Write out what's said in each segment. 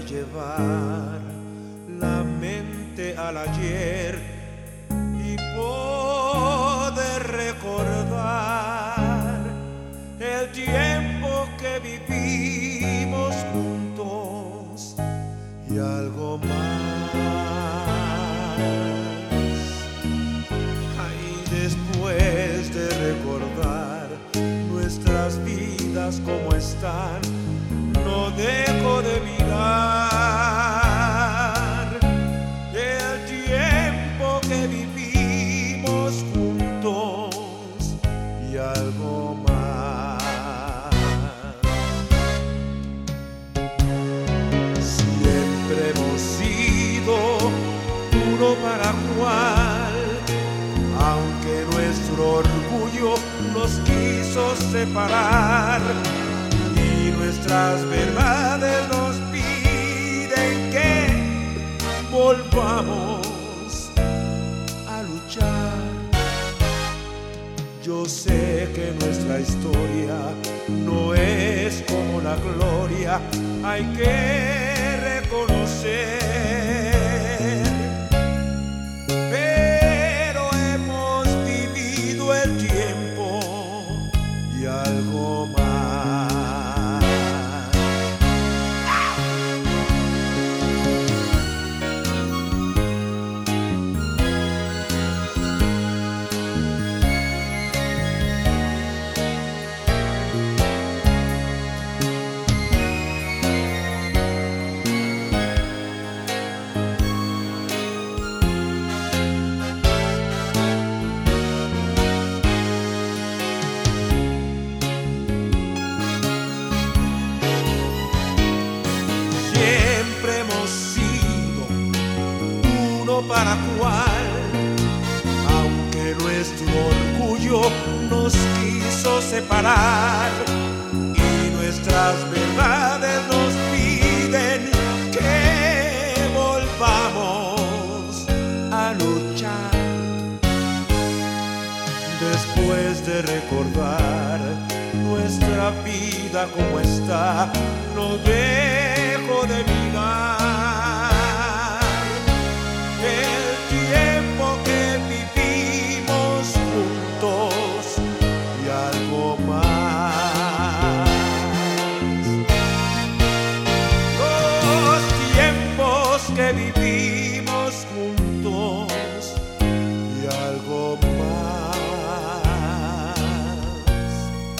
llevar la mente al ayer y poder recordar el tiempo que vivimos juntos y algo más. Ahí después de recordar nuestras vidas como están, no dejo de mirar el tiempo que vivimos juntos y algo más. Siempre hemos sido uno para cual, aunque nuestro orgullo nos quiso separar. Nuestras verdades nos piden que volvamos a luchar. Yo sé que nuestra historia no es como la gloria, hay que reconocer, pero hemos vivido el tiempo y algo más. Para cual, aunque nuestro orgullo nos quiso separar y nuestras verdades nos piden que volvamos a luchar. Después de recordar nuestra vida como está, no dejo de mirar el tiempo que vivimos juntos y algo más. Los tiempos que vivimos juntos y algo más.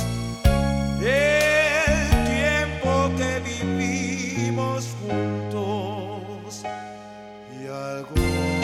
El tiempo que vivimos juntos y algo